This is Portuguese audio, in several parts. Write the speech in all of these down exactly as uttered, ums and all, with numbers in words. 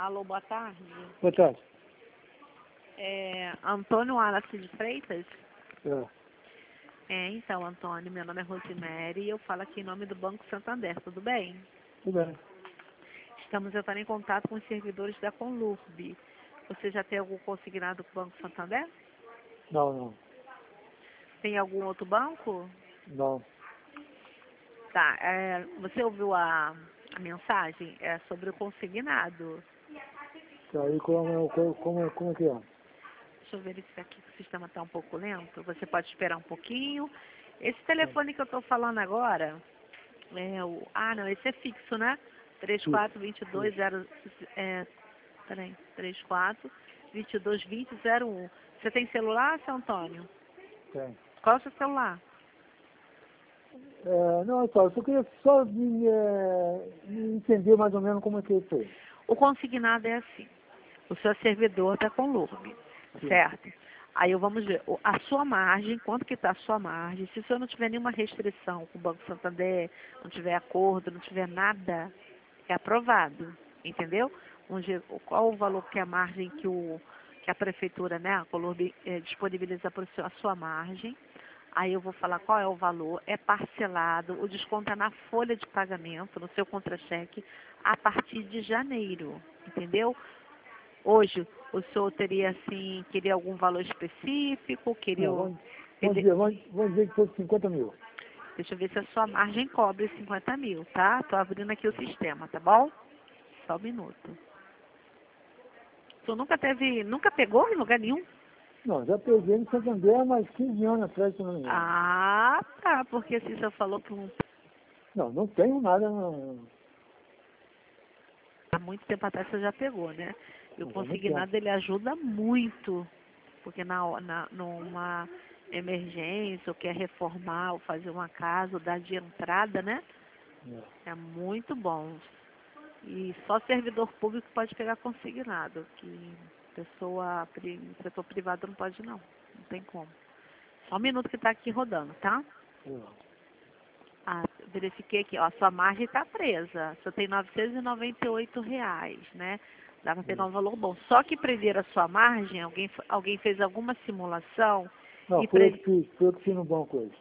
Alô, boa tarde. Boa tarde. É, Antônio Wallace de Freitas? É. É, então, Antônio, meu nome é Rosemary e eu falo aqui em nome do Banco Santander, tudo bem? Tudo bem. Estamos entrando em contato com os servidores da Conlurb. Você já tem algum consignado com o Banco Santander? Não, não. Tem algum outro banco? Não. Tá, é, você ouviu a, a mensagem? É sobre o consignado. Tá aí como, como, como, como é que é? Deixa eu verificar aqui que o sistema está um pouco lento. Você pode esperar um pouquinho. Esse telefone que eu estou falando agora, é o... Ah, não, esse é fixo, né? três quatro dois dois zero... É, peraí, três quatro dois dois dois zero zero um. Você tem celular, seu Antônio? Tem. Qual é o seu celular? É, não, só, eu só queria só me, é, me entender mais ou menos como é que é isso aí. O consignado é assim. O seu servidor está com Conlurb, Sim. certo? Aí eu vamos ver, o- a sua margem, quanto que está a sua margem, se o senhor não tiver nenhuma restrição com o Banco Santander, não tiver acordo, não tiver nada, é aprovado, entendeu? Onde, o- qual o valor que a margem que, o, que a prefeitura, né, a Conlurb, eh, disponibiliza para a sua margem, aí eu vou falar qual é o valor, é parcelado, o desconto é na folha de pagamento, no seu contra-cheque, a partir de janeiro, entendeu? Hoje, o senhor teria, assim, queria algum valor específico? Queria... Não, o- vamos, vamos, ele- dizer, vamos, vamos dizer que fosse cinquenta mil. Deixa eu ver se a sua margem cobre cinquenta mil, tá? Tô abrindo aqui o sistema, tá bom? Só um minuto. O senhor nunca teve, nunca pegou em lugar nenhum? Não, já peguei no Santander há mais quinze anos atrás, se não me engano. Ah, tá, porque assim o senhor falou que um- Não, não tenho nada, não. há muito tempo atrás você já pegou, né? E o Não, já muito tempo. consignado, ele ajuda muito, porque na, na, numa emergência, ou quer reformar, ou fazer uma casa, ou dar de entrada, né? É. É muito bom. E só servidor público pode pegar consignado, que pessoa, pri- setor privado não pode não. Não tem como. Só um minuto que está aqui rodando, tá? É. Ah, verifiquei aqui, ó, a sua margem está presa. Só tem novecentos e noventa e oito reais, né? Dá para pegar um valor bom. Só que prender a sua margem, alguém, alguém fez alguma simulação Não, e foi eu pre... que fiz, foi eu que fiz no banco hoje.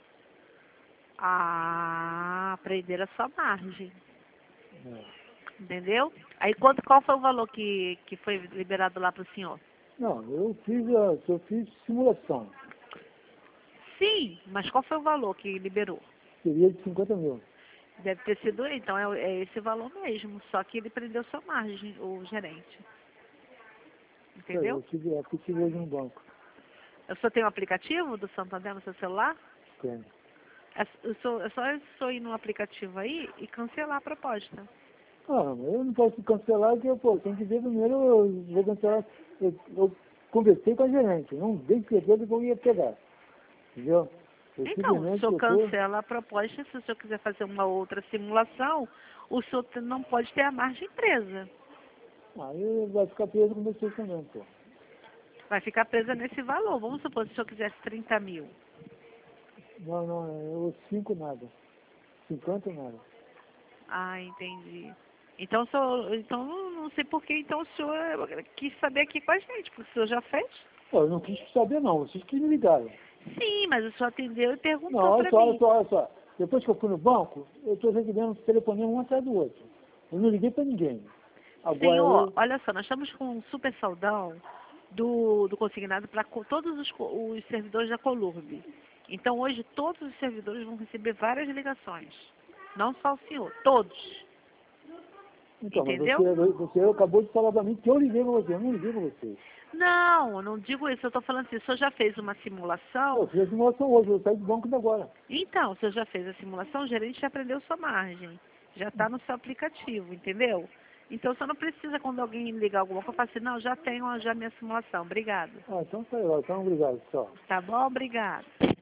ah, prender a sua margem. É. Entendeu? Aí quanto, qual foi o valor que, que foi liberado lá para o senhor? Não, eu fiz, a, eu fiz simulação. Sim, mas qual foi o valor que liberou? Seria de cinquenta mil. Deve ter sido, então é, é esse valor mesmo, só que ele prendeu sua margem, o gerente. Isso aí, Entendeu? eu tive, eu fiz hoje no banco. Eu só tenho o aplicativo do Santander no seu celular? Tem. É, eu sou, é só eu só ir no aplicativo aí e cancelar a proposta. Ah, eu não posso cancelar porque, pô, tem que ver primeiro, eu vou cancelar. Eu, eu conversei com a gerente, não dei certeza que eu ia pegar. Entendeu? Eu Então, o simplesmente senhor eu tô. cancela a proposta, se o senhor quiser fazer uma outra simulação, o senhor te- não pode ter a margem presa. Aí vai ficar preso com vocês também, pô. Vai ficar presa nesse valor. Vamos supor, se o senhor quisesse trinta mil. Não, não, eu cinco nada. cinquenta nada. Ah, entendi. Então, o senhor, então não sei por que então o senhor quis saber aqui com a gente, porque o senhor já fez? Pô, eu não quis saber não, vocês que me ligaram. Sim, mas o senhor atendeu e Não, perguntou olha para só, olha mim. só, olha só. Depois que eu fui no banco, eu estou recebendo telefonema um atrás do outro. Eu não liguei para ninguém. Agora Senhor, eu. olha só, nós estamos com um super saudão do, do consignado para todos os, co- os servidores da Colurb. Então, hoje, todos os servidores vão receber várias ligações. Não só o senhor, todos. Então, mas Entendeu? você, você acabou de falar para mim que eu liguei para você, eu não liguei para você. Não, eu não digo isso. Eu estou falando assim, o senhor já fez uma simulação? Eu fiz a simulação hoje, eu saí do banco ainda agora. Então, o senhor já fez a simulação, o gerente já aprendeu sua margem. Já está no seu aplicativo, entendeu? Então, você não precisa, quando alguém ligar alguma coisa, falar assim, não, já tenho já minha simulação. Obrigado. Ah, então tá legal, então obrigado, tchau. Tá bom? Obrigado.